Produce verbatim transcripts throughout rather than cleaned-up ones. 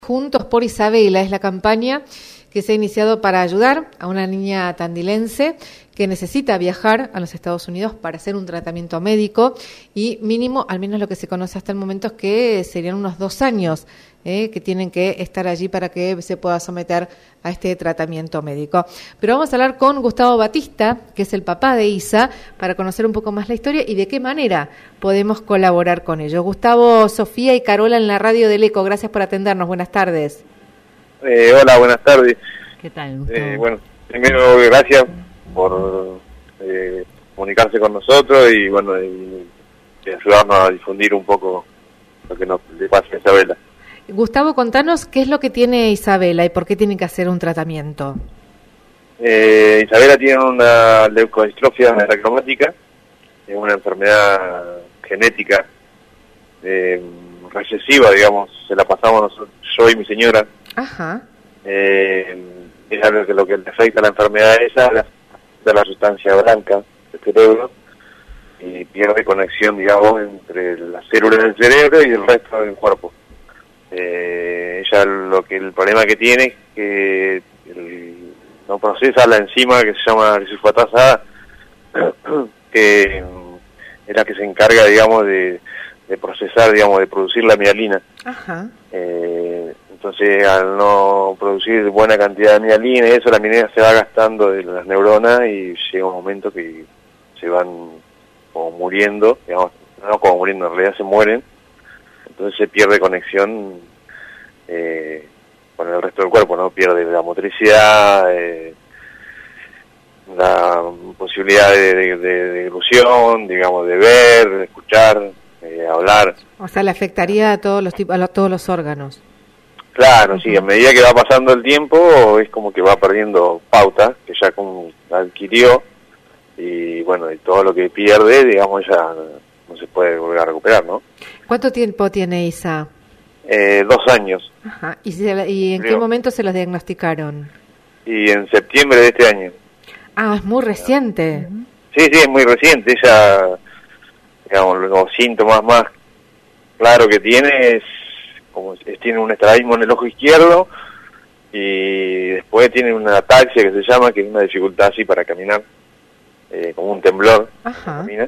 Juntos por Isabela es la campaña que se ha iniciado para ayudar a una niña tandilense que necesita viajar a los Estados Unidos para hacer un tratamiento médico y mínimo, al menos lo que se conoce hasta el momento, es que serían unos dos años eh, que tienen que estar allí para que se pueda someter a este tratamiento médico. Pero vamos a hablar con Gustavo Batista, que es el papá de Isa, para conocer un poco más la historia y de qué manera podemos colaborar con ellos. Gustavo, Sofía y Carola en la radio del Eco, gracias por atendernos. Buenas tardes. Eh, hola, buenas tardes. ¿Qué tal, Gustavo? Eh, bueno, primero gracias por eh, comunicarse con nosotros y bueno, y, y ayudarnos a difundir un poco lo que nos le pasa a Isabela. Gustavo, contanos qué es lo que tiene Isabela y por qué tiene que hacer un tratamiento. Eh, Isabela tiene una leucodistrofia meracromática, es una enfermedad genética eh, recesiva, digamos, se la pasamos nosotros, yo y mi señora. Ajá. Eh, es algo que lo que le afecta a la enfermedad esa la, de la sustancia blanca del cerebro y pierde conexión, digamos, entre las células del cerebro y el resto del cuerpo. Eh, ella lo que el problema que tiene es que el, no procesa la enzima que se llama glisulfatasa A, que es la que se encarga, digamos, de, de procesar, digamos, de producir la mielina. Ajá. Eh, entonces, al no producir buena cantidad de mielina y eso, la mielina se va gastando de las neuronas y llega un momento que se van como muriendo, digamos, no como muriendo, en realidad se mueren. Entonces se pierde conexión eh, con el resto del cuerpo, ¿no? Pierde la motricidad, eh, la posibilidad de, de, de, de ilusión, digamos, de ver, de escuchar, eh, hablar. O sea, le afectaría a todos los tipos, a los, todos los órganos. Claro, sí, a medida que va pasando el tiempo es como que va perdiendo pauta, que ya como adquirió, y bueno, y todo lo que pierde, digamos, ya no se puede volver a recuperar, ¿no? ¿Cuánto tiempo tiene Isa? Eh, dos años. Ajá. ¿Y, se, y en Creo. qué momento se los diagnosticaron? Y en septiembre de este año. Ah, es muy reciente. Sí, sí, es muy reciente. Ella, digamos, los síntomas más claros que tiene es como es, tiene un estrabismo en el ojo izquierdo y después tiene una ataxia que se llama, que es una dificultad así para caminar, eh, como un temblor. Ajá. Camina.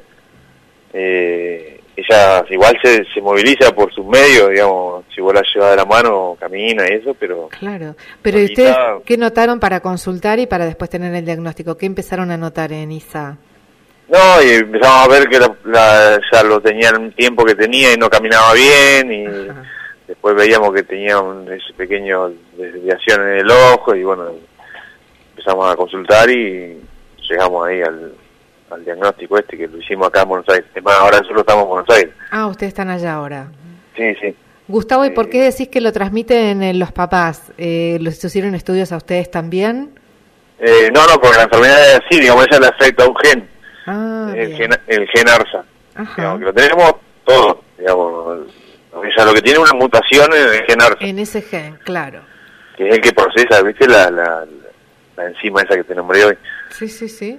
Eh, ella igual se, se moviliza por sus medios, digamos, si vos la llevas de la mano, camina y eso, pero... Claro, pero ¿y ustedes qué notaron para consultar y para después tener el diagnóstico? ¿Qué empezaron a notar en Isa? No, y empezamos a ver que la, la, ya lo tenía en un tiempo que tenía y no caminaba bien y... Ajá. Después veíamos que tenía un ese pequeño desviación en el ojo y bueno, empezamos a consultar y llegamos ahí al, al diagnóstico este que lo hicimos acá en Buenos Aires. Es más, ahora nosotros estamos en Buenos Aires. Ah, ustedes están allá ahora. Sí, sí. Gustavo, ¿y por eh, qué decís que lo transmiten eh, los papás? Eh, ¿Los hicieron estudios a ustedes también? Eh, no, no, porque la enfermedad es así, digamos, ella le afecta a un gen, ah, el, gen el gen ARSA. Ajá. Digamos, que lo tenemos todos, digamos. Ella lo que tiene una mutación en el gen ARSA. En ese gen, claro. Que es el que procesa, ¿viste? La, la, la enzima esa que te nombré hoy. Sí, sí, sí.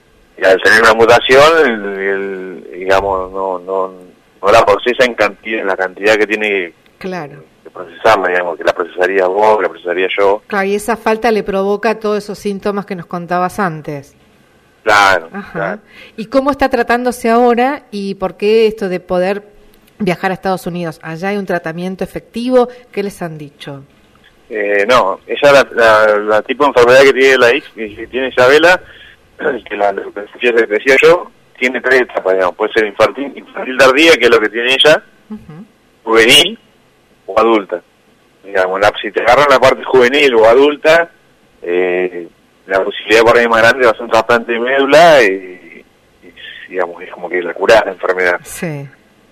Y al tener una mutación, el, el, digamos, no, no, no la procesa en cantidad, en la cantidad que tiene que, claro. que procesarla, digamos, que la procesaría vos, que la procesaría yo. Claro, y esa falta le provoca todos esos síntomas que nos contabas antes. Claro. Ajá. Claro. ¿Y cómo está tratándose ahora y por qué esto de poder viajar a Estados Unidos? ¿Allá hay un tratamiento efectivo? ¿Qué les han dicho? Eh, no, ella la, la, la tipo de enfermedad que tiene la que tiene Isabela, que la que decía yo, tiene tres etapas, digamos. Puede ser infantil, infantil tardía, que es lo que tiene ella, uh-huh. juvenil o adulta. Digamos, la, si te agarran la parte juvenil o adulta, eh, la posibilidad por ahí más grande va a ser un trasplante de médula y, y digamos, es como que la cura la enfermedad. Sí.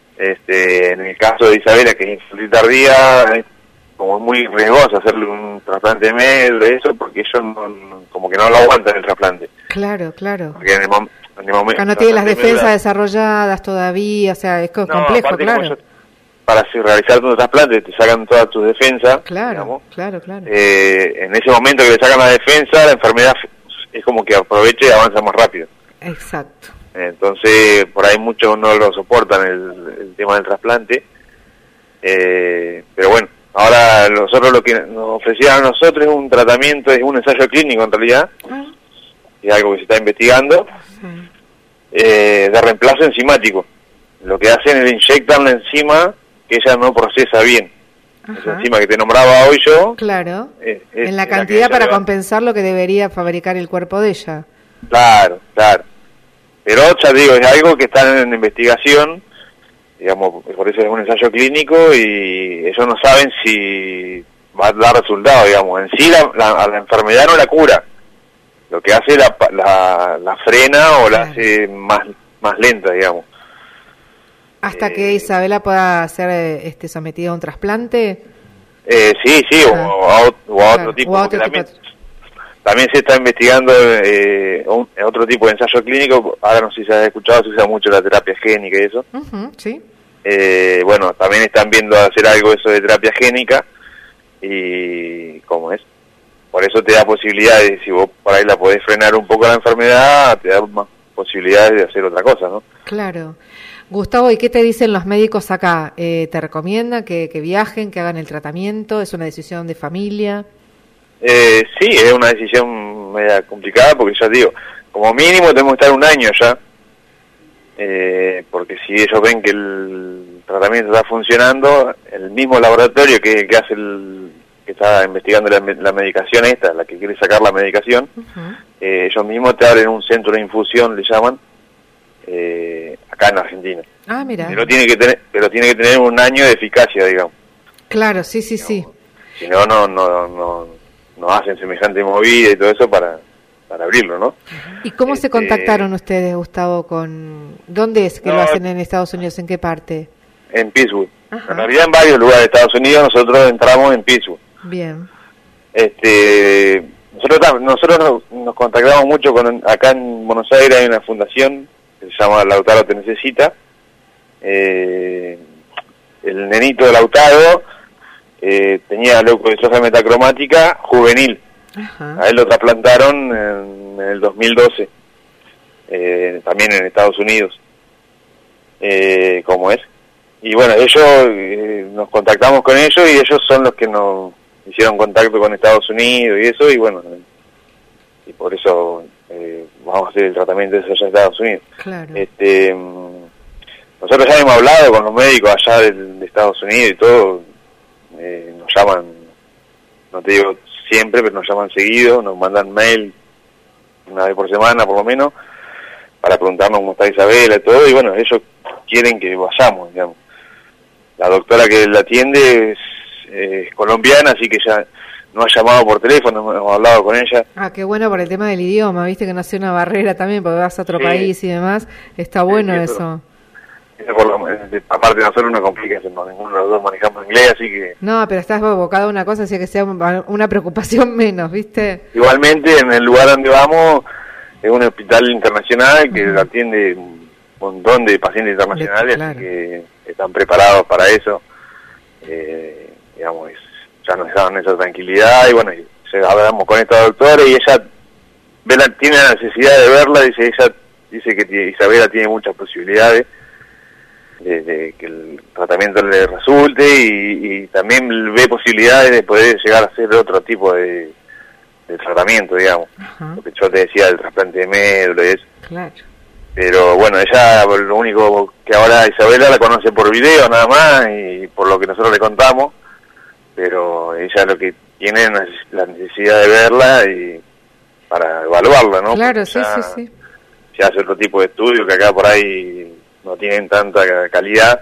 Este, en el caso de Isabela, que es infantil tardía, es como muy riesgoso hacerle un trasplante de médula y eso, porque ellos no, no, como que no lo aguantan el trasplante. Claro, claro. Porque en el, mom en el momento... no tiene las defensas médula, desarrolladas todavía, o sea, es complejo, no, aparte, claro. Yo, para realizar un trasplante te sacan todas tus defensas. Claro, digamos. claro, claro. Eh, en ese momento que le sacan la defensa, la enfermedad es como que aprovecha y avanza más rápido. Exacto. Entonces, por ahí muchos no lo soportan el, el tema del trasplante, eh, pero bueno, Ahora nosotros lo que nos ofrecieron a nosotros es un tratamiento, es un ensayo clínico en realidad, uh-huh. es algo que se está investigando, uh-huh. eh, de reemplazo enzimático. Lo que hacen es inyectar la enzima que ella no procesa bien. Uh-huh. Esa enzima que te nombraba hoy yo. Claro, es, es en la cantidad la para compensar lo que debería fabricar el cuerpo de ella. Claro, claro. Pero ya digo, es algo que está en investigación, digamos, por eso es un ensayo clínico y ellos no saben si va a dar resultado, digamos. En sí la, la, la enfermedad no la cura, lo que hace la, la, la frena o la hace más, más lenta, digamos. ¿Hasta eh, que Isabela pueda ser este, sometida a un trasplante? Eh, sí, sí, ah. o, o, a, o a otro claro, tipo. O a otro también, tipo. También se está investigando eh, un, otro tipo de ensayo clínico. Ahora no sé si has escuchado, se usa mucho la terapia génica y eso. Uh-huh, sí. Eh, bueno, también están viendo hacer algo eso de terapia génica y ¿cómo es? Por eso te da posibilidades, si vos por ahí la podés frenar un poco la enfermedad, te da más posibilidades de hacer otra cosa, ¿no? Claro. Gustavo, ¿y qué te dicen los médicos acá? Eh, ¿Te recomiendan que, que viajen, que hagan el tratamiento? ¿Es una decisión de familia? Eh, sí, es una decisión media complicada porque ya digo, como mínimo tenemos que estar un año ya, eh, porque si ellos ven que el tratamiento está funcionando, el mismo laboratorio que, que hace el que está investigando la, la medicación esta, la que quiere sacar la medicación, uh-huh. eh, ellos mismos te abren un centro de infusión, le llaman, eh, acá en Argentina. Ah, mira. Pero tiene que tener, pero tiene que tener un año de eficacia, digamos. Claro, sí, sí, digamos, sí. Si no, no, no, no no hacen semejante movida y todo eso para, para abrirlo, ¿no? ¿Y cómo este, se contactaron ustedes, Gustavo, con... ¿Dónde es que no, lo hacen en Estados Unidos? ¿En qué parte? En Pittsburgh. Ajá. En realidad en varios lugares de Estados Unidos, nosotros entramos en Pittsburgh. Bien. Este, nosotros nosotros nos, nos contactamos mucho con... Acá en Buenos Aires hay una fundación que se llama Lautaro Te Necesita. Eh, el nenito de Lautaro... Eh, tenía leucodistrofa metacromática juvenil. Ajá. A él lo trasplantaron en, en el dos mil doce, eh, también en Estados Unidos, eh, como es. Y bueno, ellos, eh, nos contactamos con ellos y ellos son los que nos hicieron contacto con Estados Unidos y eso, y bueno, y por eso eh, vamos a hacer el tratamiento de eso allá en Estados Unidos. Claro. Este, nosotros ya hemos hablado con los médicos allá de, de Estados Unidos y todo. Eh, nos llaman, no te digo siempre, pero nos llaman seguido, nos mandan mail una vez por semana por lo menos, para preguntarnos cómo está Isabela y todo, y bueno, ellos quieren que vayamos, digamos. La doctora que la atiende es, eh, es colombiana, así que ya nos ha llamado por teléfono, hemos hablado con ella. Ah, qué bueno por el tema del idioma, viste que no sea una barrera también, porque vas a otro sí. país y demás, está bueno sí, eso. Por lo, aparte de nosotros no complica, ninguno de los dos manejamos inglés, así que... No, pero estás abocado a una cosa, así que sea una preocupación menos, ¿viste? Igualmente, en el lugar donde vamos, es un hospital internacional que uh-huh. atiende un montón de pacientes internacionales, claro. Así que están preparados para eso. Eh, digamos, ya nos daban esa tranquilidad, y bueno, y hablamos con esta doctora, y ella ve la, tiene la necesidad de verla, dice ella dice que Isabela tiene muchas posibilidades, De, de que el tratamiento le resulte y, y también ve posibilidades de poder llegar a hacer otro tipo de, de tratamiento, digamos. Uh-huh. Lo que yo te decía del trasplante de médula y eso. Claro. Pero bueno, ella lo único que ahora Isabela la conoce por video nada más y por lo que nosotros le contamos, pero ella lo que tiene es la necesidad de verla y para evaluarla, ¿no? Claro, sí, sí, sí. Se hace otro tipo de estudio que acá por ahí no tienen tanta calidad,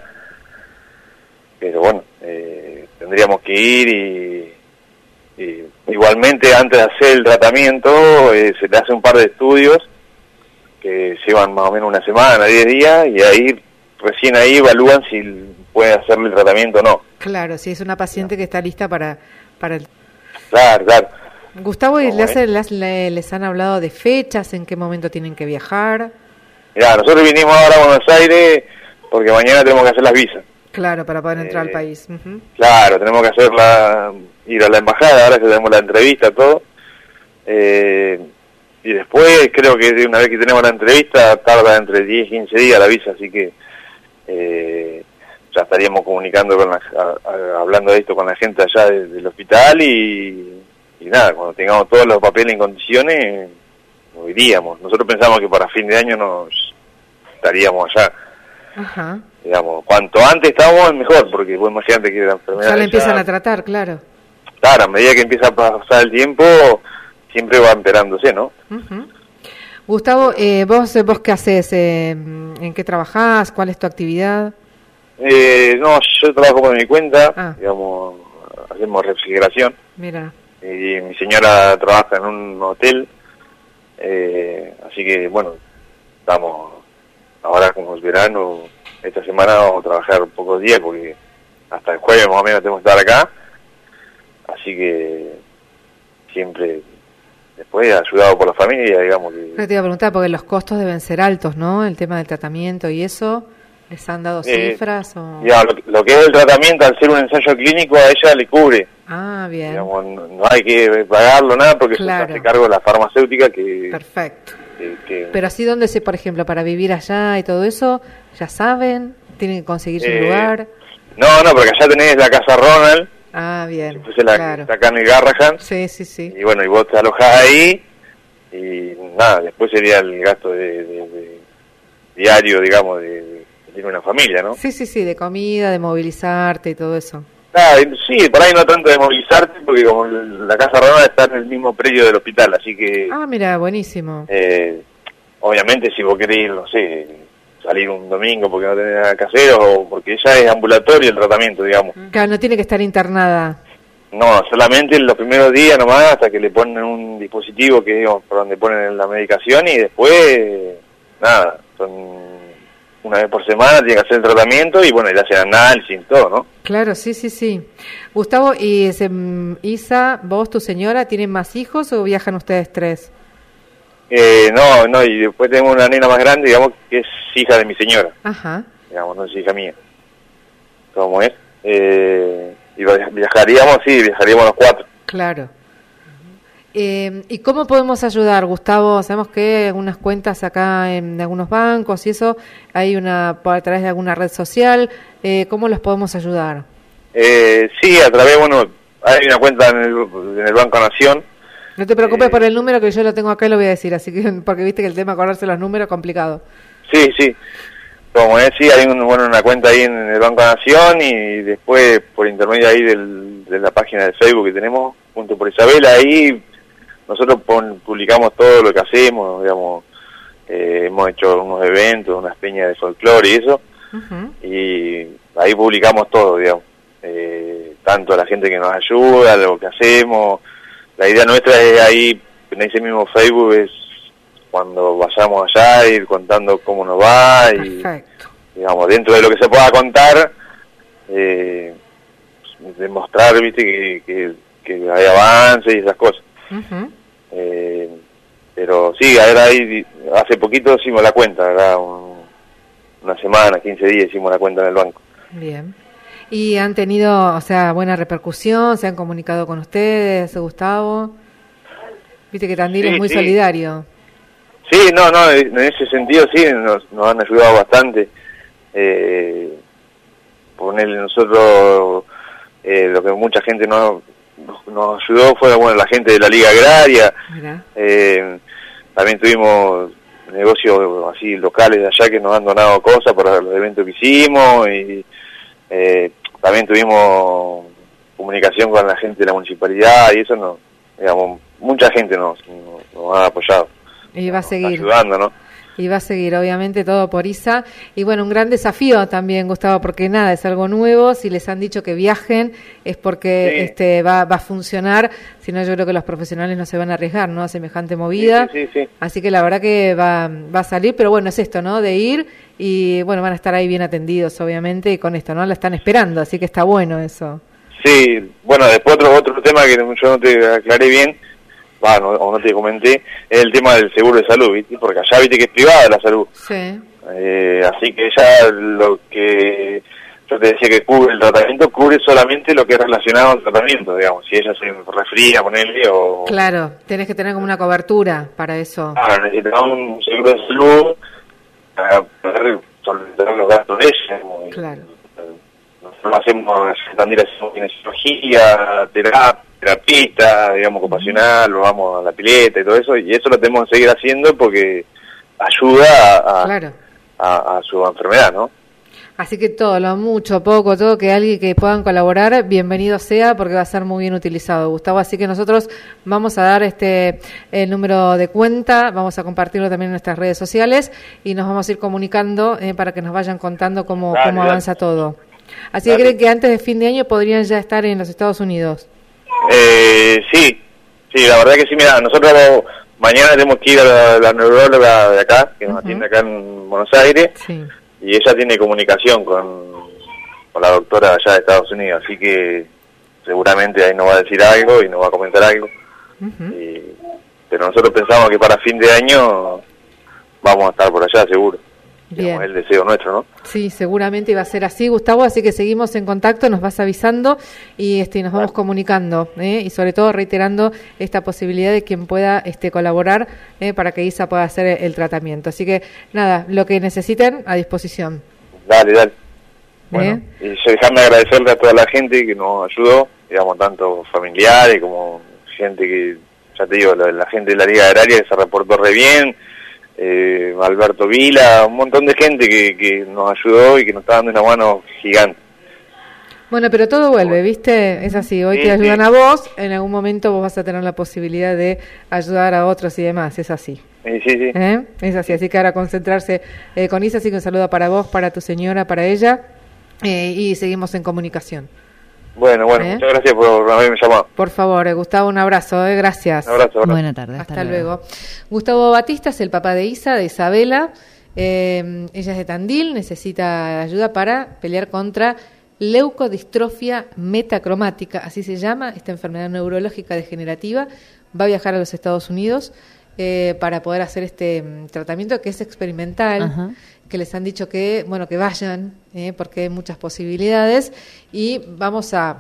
pero bueno, eh, tendríamos que ir y, y igualmente antes de hacer el tratamiento eh, se le hace un par de estudios que llevan más o menos una semana, diez días, y ahí recién ahí evalúan si puede hacerle el tratamiento o no. Claro, si es una paciente que está lista para, para el... Claro, claro. Gustavo, ¿y les, les, les han hablado de fechas, en qué momento tienen que viajar? Mirá, nosotros vinimos ahora a Buenos Aires porque mañana tenemos que hacer las visas. Claro, para poder entrar eh, al país. Uh-huh. Claro, tenemos que hacer la, ir a la embajada, ahora que tenemos la entrevista, todo. Eh, y después creo que una vez que tenemos la entrevista tarda entre diez y quince días la visa, así que eh, ya estaríamos comunicando con la, a, a, hablando de esto con la gente allá de, del hospital y, y nada, cuando tengamos todos los papeles en condiciones, nos iríamos. Nosotros pensamos que para fin de año nos estaríamos allá. Ajá. Digamos, cuanto antes estamos mejor, porque vos imagínate que la enfermedad... Ya la empiezan a tratar, claro. Claro, a medida que empieza a pasar el tiempo, siempre va empeorándose, ¿no? Uh-huh. Gustavo, eh, ¿vos, vos qué haces? Eh, ¿En qué trabajás? ¿Cuál es tu actividad? Eh, no, yo trabajo por mi cuenta, ah. digamos, hacemos refrigeración. Mira. Y mi señora trabaja en un hotel, eh, así que, bueno, estamos ahora como es verano, esta semana vamos a trabajar pocos días porque hasta el jueves más o menos tenemos que estar acá, así que siempre... Después, ayudado por la familia, digamos que... Te iba a preguntar, porque los costos deben ser altos, ¿no? El tema del tratamiento y eso, ¿les han dado eh, cifras? O... Ya, lo, lo que es el tratamiento, al ser un ensayo clínico, a ella le cubre. Ah, bien. Digamos, no, no hay que pagarlo, nada, porque claro. Eso se hace cargo de la farmacéutica que... Perfecto. Que, que... Pero así, ¿dónde se, por ejemplo, para vivir allá y todo eso, ya saben? ¿Tienen que conseguirse eh, un lugar? No, no, porque allá tenés la casa Ronald. Ah, bien, Entonces la, claro. Está acá en el Garrahan. Sí, sí, sí. Y bueno, y vos te alojás ahí y nada, después sería el gasto de, de, de diario, digamos, de, de tener una familia, ¿no? Sí, sí, sí, de comida, de movilizarte y todo eso. Ah, sí, por ahí no tanto de movilizarte, porque como la casa Ronald está en el mismo predio del hospital, así que... Ah, mira, buenísimo. Eh, obviamente si vos querés ir, no sé... salir un domingo porque no tenés nada que hacer o porque ya es ambulatorio el tratamiento, digamos. Claro, no tiene que estar internada. No, solamente los primeros días nomás hasta que le ponen un dispositivo que digamos por donde ponen la medicación y después, nada, son una vez por semana tiene que hacer el tratamiento y bueno, ya hacen análisis y todo, ¿no? Claro, sí, sí, sí. Gustavo, y ese, Isa, vos, tu señora, ¿tienen más hijos o viajan ustedes tres? Eh, no, no, y después tenemos una nena más grande, digamos, que es hija de mi señora. Ajá. Digamos, no es hija mía. ¿Cómo es? Eh, y viajaríamos, sí, viajaríamos los cuatro. Claro. Eh, ¿Y cómo podemos ayudar, Gustavo? Sabemos que hay algunas cuentas acá en algunos bancos y eso, hay una a través de alguna red social. Eh, ¿Cómo los podemos ayudar? Eh, sí, a través, bueno, hay una cuenta en el, en el Banco Nación. No te preocupes eh, por el número que yo lo tengo acá y lo voy a decir, así que porque viste que el tema de acordarse los números es complicado. Sí, sí. Como es, sí, hay un, bueno, una cuenta ahí en el Banco Nación y después por intermedio ahí del, de la página de Facebook que tenemos, junto por Isabela, ahí nosotros pon, publicamos todo lo que hacemos, digamos, eh, hemos hecho unos eventos, unas peñas de folclore y eso, uh-huh. Y ahí publicamos todo, digamos, eh, tanto la gente que nos ayuda, lo que hacemos. La idea nuestra es ahí, en ese mismo Facebook, es cuando vayamos allá, ir contando cómo nos va y, perfecto. Digamos, dentro de lo que se pueda contar, eh, demostrar, viste, que, que, que hay avance y esas cosas. Uh-huh. Eh, pero sí, a ver, ahí, hace poquito hicimos la cuenta, ¿verdad? Un, una semana, quince días hicimos la cuenta en el banco. Bien. ¿Y han tenido, o sea, buena repercusión? ¿Se han comunicado con ustedes, Gustavo? Viste que Tandil sí, es muy sí. solidario. Sí, no, no, en ese sentido sí, nos, nos han ayudado bastante. Eh, ponerle nosotros, eh, lo que mucha gente nos, nos, nos ayudó fue, bueno, la gente de la Liga Agraria. Eh, también tuvimos negocios así locales de allá que nos han donado cosas para los eventos que hicimos y... Eh, también tuvimos comunicación con la gente de la municipalidad y eso, no, digamos, mucha gente nos, nos, nos ha apoyado. Y va a seguir. Ayudando, ¿no? Y va a seguir, obviamente, todo por Isa. Y bueno, un gran desafío también, Gustavo, porque nada, es algo nuevo. Si les han dicho que viajen, es porque sí. este va, va a funcionar. Si no, yo creo que los profesionales no se van a arriesgar, ¿no? A semejante movida. Sí, sí, sí, sí. Así que la verdad que va, va a salir. Pero bueno, es esto, ¿no? De ir y, bueno, van a estar ahí bien atendidos, obviamente, y con esto, ¿no? La están esperando, así que está bueno eso. Sí, bueno, después otro, otro tema que yo no te aclaré bien, va, no, o no te comenté, es el tema del seguro de salud, ¿viste? Porque allá viste que es privada la salud. Sí. Eh, así que ya lo que yo te decía que cubre el tratamiento, cubre solamente lo que es relacionado al tratamiento, digamos. Si ella se resfría, ponerle o... Claro, tenés que tener como una cobertura para eso. Ah, necesitamos un seguro de salud para poder solventar los gastos de ella. Claro. lo hacemos, también hacemos kinesiología, terapia, terapista, digamos, ocupacional, lo vamos a la pileta y todo eso, y eso lo tenemos que seguir haciendo porque ayuda a, a, claro. a, a su enfermedad, ¿no? Así que todo, lo mucho, poco, todo, que alguien que puedan colaborar, bienvenido sea, porque va a ser muy bien utilizado, Gustavo. Así que nosotros vamos a dar este el número de cuenta, vamos a compartirlo también en nuestras redes sociales y nos vamos a ir comunicando eh, para que nos vayan contando cómo, dale, cómo avanza dale. todo. Así dale. que creen que antes de fin de año podrían ya estar en los Estados Unidos. Eh, sí, sí, la verdad que sí. Mira, nosotros mañana tenemos que ir a la, la neuróloga de acá, que nos uh-huh. atiende acá en Buenos Aires. Sí. Y ella tiene comunicación con, con la doctora allá de Estados Unidos, así que seguramente ahí nos va a decir algo y nos va a comentar algo. Uh-huh. y, pero nosotros pensamos que para fin de año vamos a estar por allá, seguro. Bien. Es el deseo nuestro, ¿no? Sí, seguramente va a ser así, Gustavo, así que seguimos en contacto, nos vas avisando y este nos vamos bueno. comunicando, ¿eh? y sobre todo reiterando esta posibilidad de quien pueda este colaborar ¿eh? para que Isa pueda hacer el, el tratamiento. Así que nada, lo que necesiten, a disposición. Dale, dale. Bueno, ¿Eh? y déjame agradecerle a toda la gente que nos ayudó, digamos, tanto familiares como gente que, ya te digo, la, la gente de la Liga Agraria que se reportó re bien, Eh, Alberto Vila, un montón de gente que, que nos ayudó y que nos está dando una mano gigante. Bueno, pero todo vuelve, ¿viste? Es así, hoy sí, te ayudan sí. a vos, en algún momento vos vas a tener la posibilidad de ayudar a otros y demás, es así. Sí, sí, sí. ¿Eh? Es así, así que ahora concentrarse eh, con Isa, así que un saludo para vos, para tu señora, para ella, eh, y seguimos en comunicación. Bueno, bueno, ¿Eh? muchas gracias por haberme llamado. Por favor, eh, Gustavo, un abrazo, eh, gracias. Un abrazo, abrazo. Buena tarde. Hasta, hasta luego. luego. Gustavo Batista es el papá de Isa, de Isabela. Eh, ella es de Tandil, necesita ayuda para pelear contra leucodistrofia metacromática, así se llama, esta enfermedad neurológica degenerativa. Va a viajar a los Estados Unidos eh, para poder hacer este um, tratamiento que es experimental. Ajá. Que les han dicho que, bueno, que vayan, eh, porque hay muchas posibilidades, y vamos a,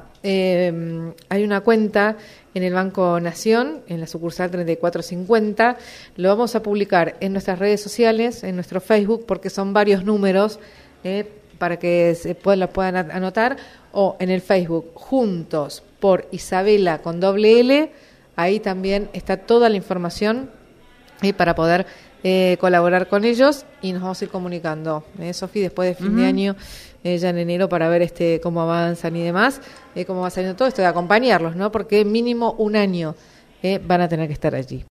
eh, hay una cuenta en el Banco Nación, en la sucursal treinta y cuatro cincuenta, lo vamos a publicar en nuestras redes sociales, en nuestro Facebook, porque son varios números, eh, para que se puedan, lo puedan anotar, o en el Facebook, Juntos por Isabela con doble L, ahí también está toda la información eh, para poder Eh, colaborar con ellos y nos vamos a ir comunicando, eh, Sofi, después de fin uh-huh. de año, eh, ya en enero, para ver este cómo avanzan y demás, eh, cómo va saliendo todo esto, de acompañarlos, ¿no? Porque mínimo un año eh, van a tener que estar allí.